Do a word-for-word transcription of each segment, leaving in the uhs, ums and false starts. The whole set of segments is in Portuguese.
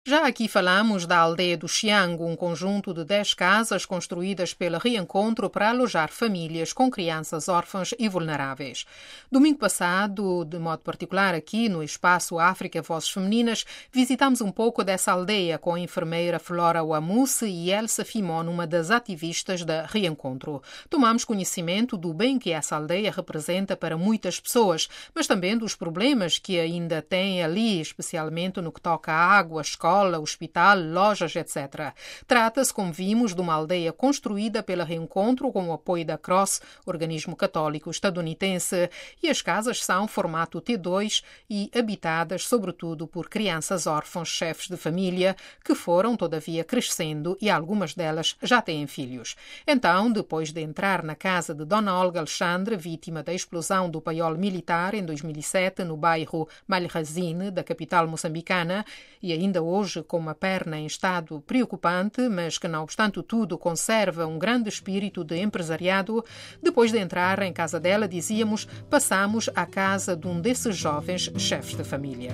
Já aqui falamos da aldeia do Xiango, um conjunto de dez casas construídas pela Reencontro para alojar famílias com crianças órfãs e vulneráveis. Domingo passado, de modo particular aqui no Espaço África Vozes Femininas, visitamos um pouco dessa aldeia com a enfermeira Flora Wamusse e Elsa Fimon, uma das ativistas da Reencontro. Tomamos conhecimento do bem que essa aldeia representa para muitas pessoas, mas também dos problemas que ainda tem ali, especialmente no que toca à água, escola, hospital, lojas, etcétera. Trata-se, como vimos, de uma aldeia construída pela Reencontro com o apoio da Cross, organismo católico estadunidense, e as casas são formato T dois e habitadas sobretudo por crianças órfãs, chefes de família, que foram, todavia, crescendo e algumas delas já têm filhos. Então, depois de entrar na casa de Dona Olga Alexandre, vítima da explosão do paiol militar em dois mil e sete, no bairro Malhazine, da capital moçambicana, e ainda hoje com uma perna em estado preocupante, mas que, não obstante tudo, conserva um grande espírito de empresariado, depois de entrar em casa dela, dizíamos, passamos à casa de um desses jovens chefes de família.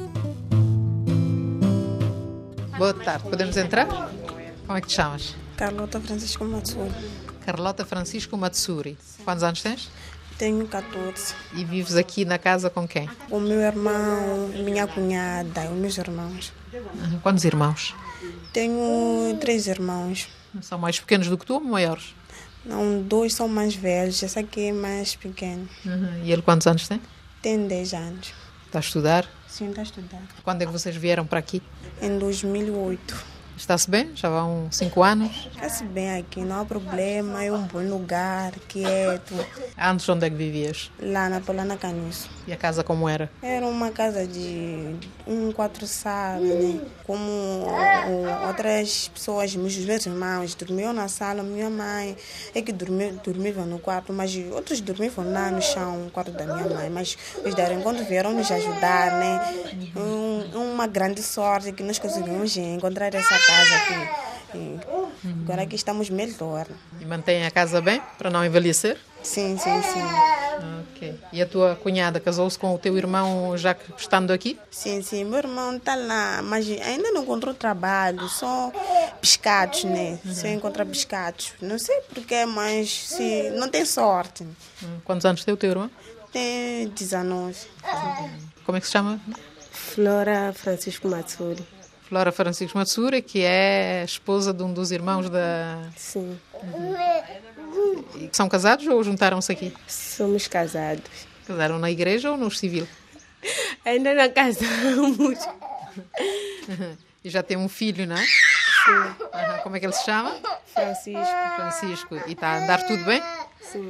Boa tarde, podemos entrar? Como é que te chamas? Carlota Francisco Matsuri. Carlota Francisco Matsuri. Quantos anos tens? Tenho catorze. E vives aqui na casa com quem? O meu irmão, minha cunhada e os meus irmãos. Uhum. Quantos irmãos? Tenho três irmãos. São mais pequenos do que tu ou maiores? Não, dois são mais velhos, esse aqui é mais pequeno. Uhum. E ele quantos anos tem? Tem dez anos. Está a estudar? Sim, está a estudar. Quando é que vocês vieram para aqui? Em dois mil e oito. Está-se bem? Já vão cinco anos? Está-se bem aqui, não há problema, é um bom lugar, quieto. Antes onde é que vivias? Lá na Polana Caniço. E a casa como era? Era uma casa de um, quatro salas, né? Como outras pessoas, meus meus irmãos, dormiam na sala, minha mãe é que dormia, dormia no quarto, mas outros dormiam lá no chão, no quarto da minha mãe. Mas os da Reencontro vieram nos ajudar, né? Um, uma grande sorte que nós conseguimos encontrar essa casa aqui. E agora aqui estamos melhor. E mantém a casa bem, para não envelhecer? Sim, sim, sim. Ok. E a tua cunhada casou-se com o teu irmão já estando aqui? Sim, sim. Meu irmão está lá, mas ainda não encontrou trabalho, só pescados, né? Uhum. Só encontra pescados. Não sei porquê, mas se, não tem sorte. Uhum. Quantos anos tem o teu irmão? Tem dezenove. Como é que se chama? Flora Francisco Matsuri. Flora Francisco Matsuri, que é esposa de um dos irmãos da... Sim. Uhum. E são casados ou juntaram-se aqui? Somos casados. Casaram na igreja ou no civil? Ainda não casamos. Uhum. E já tem um filho, não é? Sim. Uhum. Como é que ele se chama? Francisco. Francisco. E está a andar tudo bem? Sim.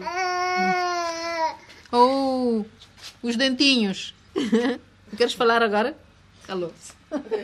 Oh, os dentinhos. Queres falar agora? Calou-se.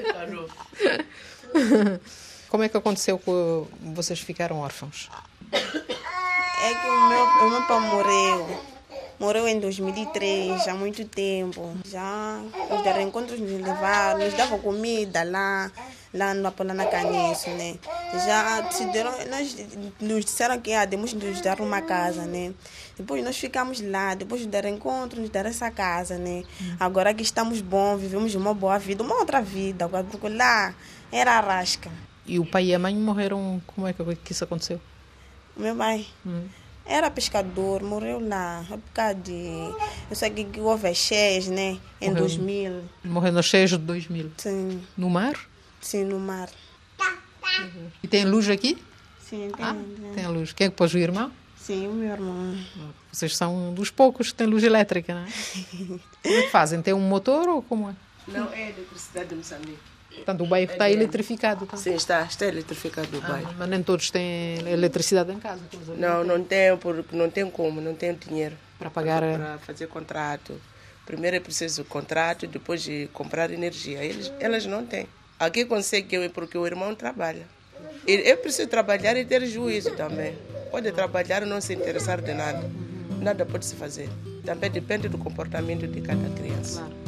Como é que aconteceu que vocês ficaram órfãos? É que o meu, o meu pai morreu. Morreu em dois mil e três, há muito tempo. Já os da Reencontro nos levaram, nos davam comida lá, lá no Polana Caniço, né? Já decidiram, nós, nos disseram que ah, temos de nos dar uma casa, né? Depois nós ficamos lá, depois do Reencontro nos deram essa casa, né? Hum. Agora que estamos bons, vivemos uma boa vida, uma outra vida, agora porque lá era arrasca. E o pai e a mãe morreram, como é que isso aconteceu? O meu pai? Hum. Era pescador, morreu lá, por causa de... Eu sei que houve as cheias, né? Em morreu, dois mil. Morreu nas cheias de dois mil? Sim. No mar? Sim, no mar. Uhum. E tem luz aqui? Sim, tem. Ah, tem. tem luz. Quem é que pôs o irmão? Sim, o meu irmão. Vocês são dos poucos que têm luz elétrica, não é? Como é que fazem? Tem um motor ou como é? Não, é eletricidade de Moçambique. Portanto, o bairro está eletrificado. Tá? Sim, está, está eletrificado o bairro. Ah, mas nem todos têm eletricidade em casa. Não, não tem, porque não tem como, não tem dinheiro. Para pagar... Para fazer contrato. Primeiro é preciso contrato, depois de comprar energia. Eles, elas não têm. Aqui consegue porque o irmão trabalha. É preciso trabalhar e ter juízo também. Pode trabalhar e não se interessar de nada. Nada pode se fazer. Também depende do comportamento de cada criança. Claro.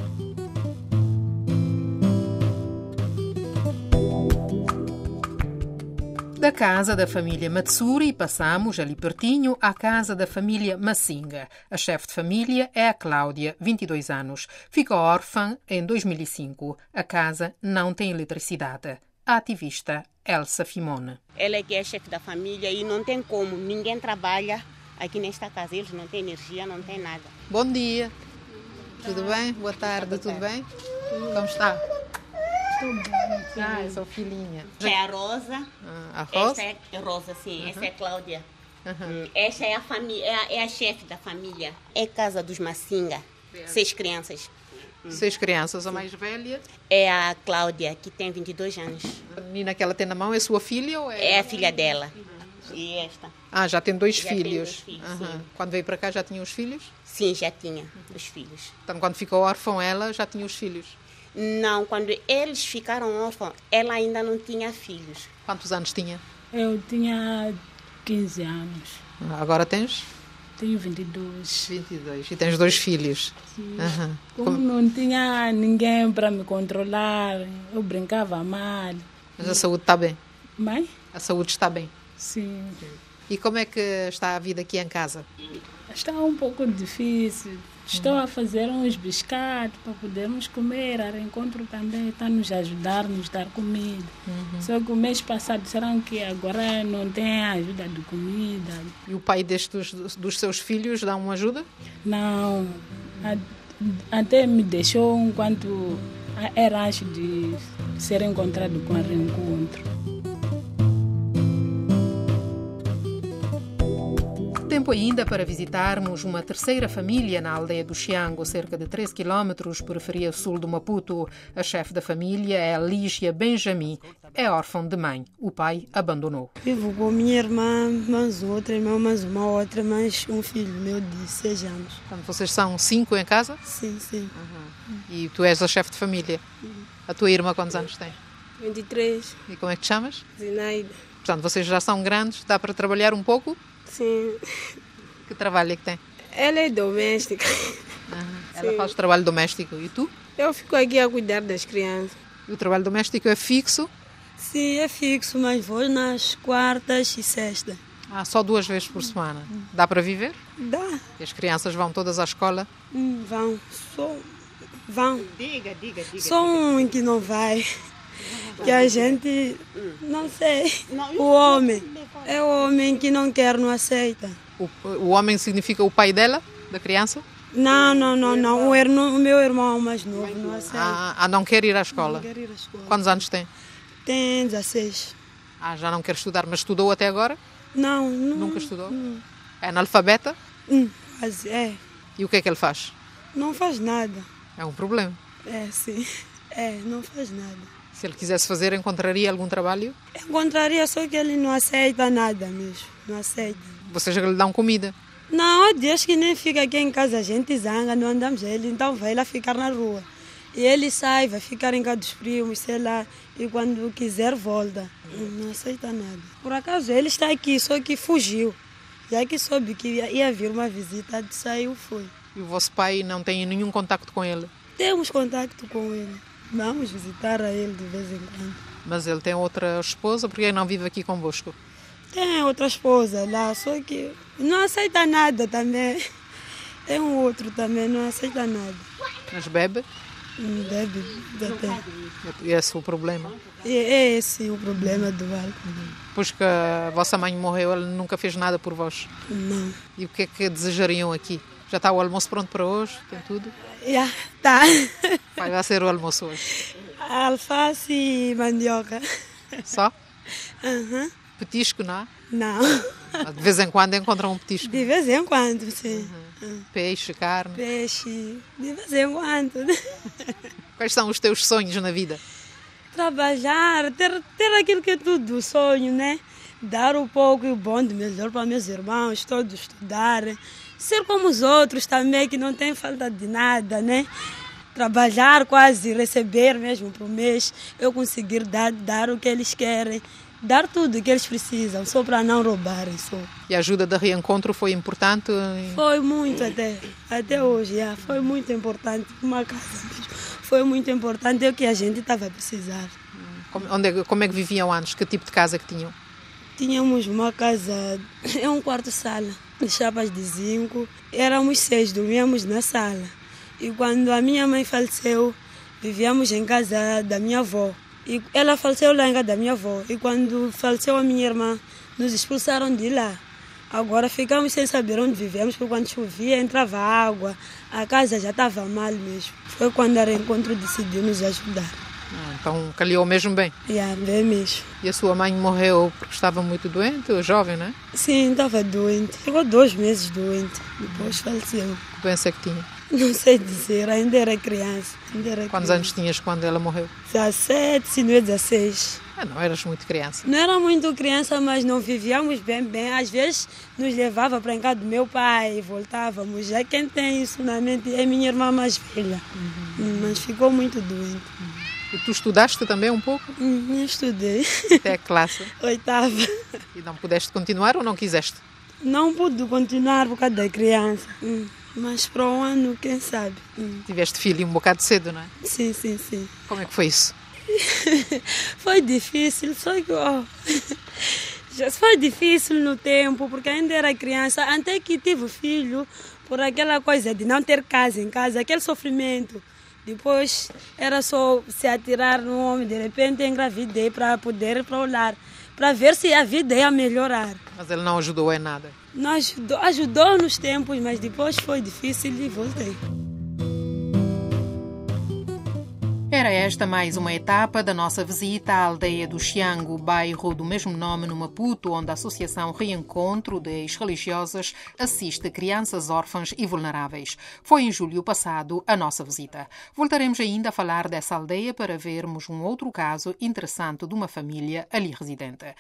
Da casa da família Matsuri passamos, ali pertinho, à casa da família Massinga. A chefe de família é a Cláudia, vinte e dois anos. Ficou órfã em dois mil e cinco. A casa não tem eletricidade. A ativista Elsa Fimone. Ela é que é chefe da família e não tem como, ninguém trabalha aqui nesta casa. Eles não têm energia, não têm nada. Bom dia. Tudo bem? Boa tarde, tudo bem? Como está? Ah, é sua filhinha. Essa é a Rosa. Ah, a Rosa? Essa é a Rosa, sim. Uhum. Essa é a Cláudia. Uhum. Essa é a, família, é, a, é a chefe da família. É casa dos Massinga. Seis crianças. Seis crianças. A mais velha? É a Cláudia, que tem vinte e dois anos. A menina que ela tem na mão é sua filha ou é? É a filha dela. Uhum. E esta. Ah, já tem dois já filhos. Tem dois filhos uhum. Quando veio para cá já tinha os filhos? Sim, já tinha os filhos. Então, quando ficou órfã, ela já tinha os filhos? Não, quando eles ficaram órfãos, ela ainda não tinha filhos. Quantos anos tinha? Eu tinha quinze anos. Agora tens? Tenho vinte e dois. vinte e dois. E tens dois filhos? Sim. Uhum. Como, Como não tinha ninguém para me controlar, eu brincava mal. Mas a saúde está bem? Mãe? A saúde está bem? Sim. E como é que está a vida aqui em casa? Está um pouco difícil. Estou a fazer uns biscados para podermos comer. A Reencontro também está a nos ajudar, nos dar comida. Uhum. Só que o mês passado disseram que agora não tem ajuda de comida. E o pai destes, dos seus filhos dá uma ajuda? Não. Até me deixou enquanto era antes de ser encontrado com a Reencontro. Tempo ainda para visitarmos uma terceira família na aldeia do Xiango, cerca de treze quilómetros periferia sul do Maputo. A chefe da família é Lígia Benjamin. É órfã de mãe. O pai abandonou. Vivo com minha irmã, mais outra irmã, mais uma outra, mais um filho meu de seis anos. Então, vocês são cinco em casa? Sim, sim. Uhum. E tu és a chefe de família? Uhum. A tua irmã quantos anos tem? vinte e três. E como é que te chamas? Zinaida. Portanto, vocês já são grandes, dá para trabalhar um pouco? Sim. Que trabalho é que tem? Ela é doméstica. Uhum. Ela faz trabalho doméstico. E tu? Eu fico aqui a cuidar das crianças. E o trabalho doméstico é fixo? Sim, é fixo, mas vou nas quartas e sextas. Ah, só duas vezes por semana. Dá para viver? Dá. E as crianças vão todas à escola? Hum, vão. Só vão. Diga, diga, diga. Só um que não vai. Que a gente, não sei, o homem, é o homem que não quer, não aceita. O, o homem significa o pai dela, da criança? Não, não, não, não. O, irmão, o meu irmão mais novo não aceita. Ah, ah, não quer ir à escola? Não quer ir à escola. Quantos anos tem? Tem dezesseis. Ah, já não quer estudar, mas estudou até agora? Não, não. Nunca estudou? Não. É analfabeta? Hum, mas é. E o que é que ele faz? Não faz nada. É um problema. É, sim. É, não faz nada. Se ele quisesse fazer, encontraria algum trabalho? Encontraria, só que ele não aceita nada mesmo. Não aceita. Vocês lhe dão comida? Não, Deus que nem fica aqui em casa, a gente zanga, não andamos ele, então vai lá ficar na rua. E ele sai, vai ficar em casa dos primos, sei lá, e quando quiser volta. Não aceita nada. Por acaso ele está aqui, só que fugiu. Já que soube que ia, ia vir uma visita, saiu, foi. E o vosso pai não tem nenhum contacto com ele? Temos contato com ele. Vamos visitar a ele de vez em quando. Mas ele tem outra esposa, porque ele não vive aqui convosco? Tem outra esposa lá, só que não aceita nada também. Tem um outro também, não aceita nada. Mas bebe? Não bebe, até. E esse é o problema? E é esse o problema do álcool. Pois que a vossa mãe morreu, ele nunca fez nada por vós? Não. E o que é que desejariam aqui? Já está o almoço pronto para hoje? Tem tudo? Já, tá. Vai lá ser o almoço hoje? Alface e mandioca. Só? Uhum. Petisco, não? Não. De vez em quando encontram um petisco? De vez em quando, sim. Uhum. Peixe, carne? Peixe, de vez em quando. Quais são os teus sonhos na vida? Trabalhar, ter, ter aquilo que é tudo sonho, né? Dar um pouco e o bom de melhor para meus irmãos, todos estudarem. Ser como os outros também, que não tem falta de nada, né? Trabalhar quase, receber mesmo por mês, eu conseguir dar, dar o que eles querem, dar tudo o que eles precisam, só para não roubarem. Só. E a ajuda da Reencontro foi importante? Foi muito até, até hoje, já, foi muito importante. Uma casa mesmo. Foi muito importante, é o que a gente estava a precisar. Como, onde, como é que viviam antes? Que tipo de casa que tinham? Tínhamos uma casa, é um quarto-sala, de chapas de zinco. Éramos seis, dormíamos na sala. E quando a minha mãe faleceu, vivíamos em casa da minha avó. E ela faleceu lá em casa da minha avó. E quando faleceu a minha irmã, nos expulsaram de lá. Agora ficamos sem saber onde vivemos, porque quando chovia entrava água, a casa já estava mal mesmo. Foi quando a Reencontro decidiu nos ajudar. Ah, então calhou mesmo bem. Yeah, bem mesmo. E a sua mãe morreu porque estava muito doente, ou jovem, não é? Sim, estava doente. Ficou dois meses doente, depois faleceu. Que doença que tinha? Não sei dizer, ainda era criança. Ainda era Quantos criança. anos tinhas quando ela morreu? dezessete, se não é dezesseis. Ah, não eras muito criança. Não era muito criança, mas não vivíamos bem, bem. Às vezes nos levava para a casa do meu pai e voltávamos. Já quem tem isso na mente é minha irmã mais velha. Uhum. Mas ficou muito doente. Uhum. E tu estudaste também um pouco? Uhum, eu estudei. Até a classe? Oitava. E não pudeste continuar ou não quiseste? Não pude continuar por causa da criança. Uhum. Mas para o ano, quem sabe. Uhum. Tiveste filho um bocado cedo, não é? Sim, sim, sim. Como é que foi isso? Foi difícil, só que oh, já foi difícil no tempo, porque ainda era criança, até que tive filho, por aquela coisa de não ter casa em casa, aquele sofrimento. Depois era só se atirar no homem, de repente engravidei para poder ir para o lar, para ver se a vida ia melhorar. Mas ele não ajudou em nada? Não ajudou, ajudou nos tempos, mas depois foi difícil e voltei. Era esta mais uma etapa da nossa visita à aldeia do Xiango, bairro do mesmo nome no Maputo, onde a Associação Reencontro de Ex-Religiosas assiste crianças órfãs e vulneráveis. Foi em julho passado a nossa visita. Voltaremos ainda a falar dessa aldeia para vermos um outro caso interessante de uma família ali residente.